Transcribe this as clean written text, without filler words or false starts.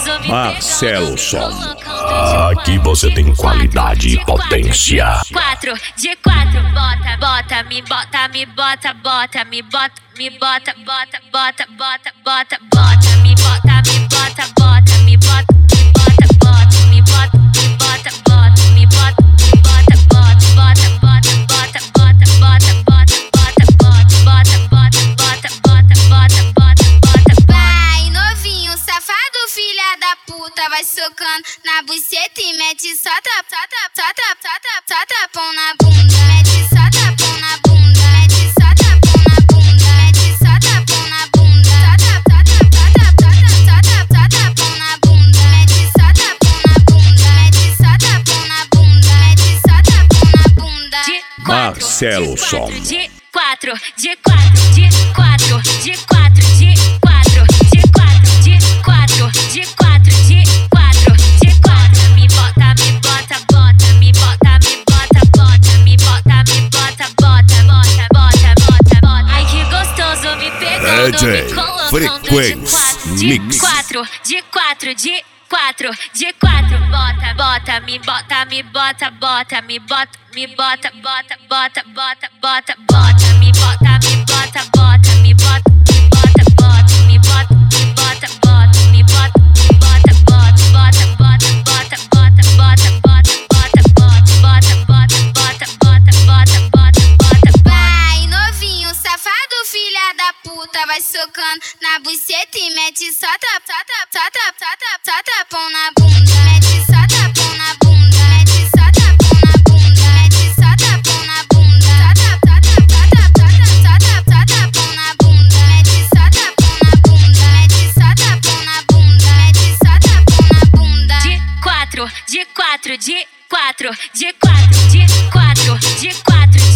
gostoso me Marcelo Som. Aqui você tem qualidade e potência. 4 de 4, bota, bota, me bota, me bota, bota, me bota, me bota, bota, bota, bota, bota, bota, me bota, me bota, bota, me bota, me bota, bota, me bota, me bota, bota, bota, bota, bota, bota, bota, bota, bota, bota, bota, bota, bota, bota, bota, bota. Vai novinho, safado, filha da puta, vai socando na buceta e mete só tapão na bunda, mete só tapão na bunda, mete só tapão na bunda, mete só tapão na bunda, tapão na bunda, mete só tapão na bunda, mete só tapão na bunda, mete só tapão na bunda. Marcelo Som. De 4, de 4, de 4, de 4, de 4, de 4, de 4, de 4, de 4, de 4. Me bota, bota, me bota, bota, me bota, bota, bota, bota, bota, bota. Ai que gostoso me pegando, me colocando Frequência Mix. de 4, de 4, de 4, de 4, bota, bota, me bota, bota, me bota, me bota, bota, bota, bota, bota, bota, me bota, bota, me bota, bota, me bota, bota, me bota, bota, bota, bota, bota, bota, bota, bota, bota, bota, bota, bota, bota, bota, bota, bota. Vai novinho, safado, filha da puta, vai socando na buceta e mete só tapão na bunda, mete só tapão na bunda, mete só tapão na bunda, mete só tapão na bunda, tapão na bunda, mete só tapão na bunda, mete só tapão na bunda, mete só tapão na bunda. De 4, de 4, de 4, de 4, de 4, de 4.